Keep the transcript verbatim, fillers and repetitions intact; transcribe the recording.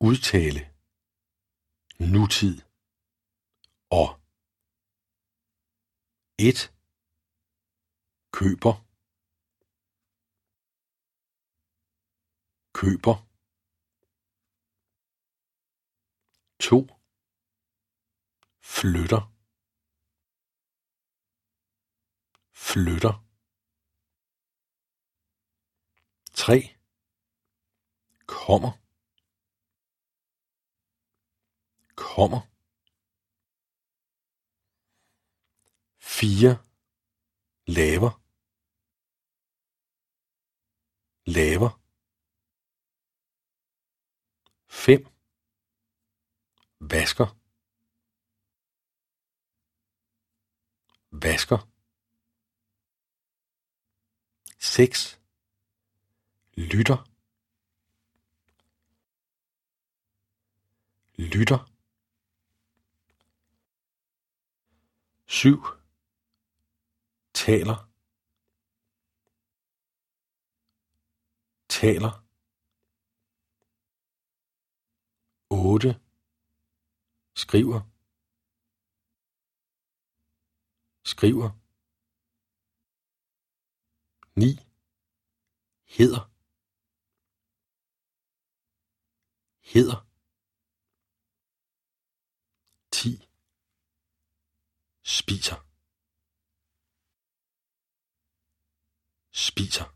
udtale, nutid og et køber, køber, to flytter, flytter, tre kommer, kommer, fire laver, laver, fem vasker, vasker, seks lytter, lytter, syv taler, taler, otte skriver, skriver, ni hedder, hedder, ti spiser, spiser.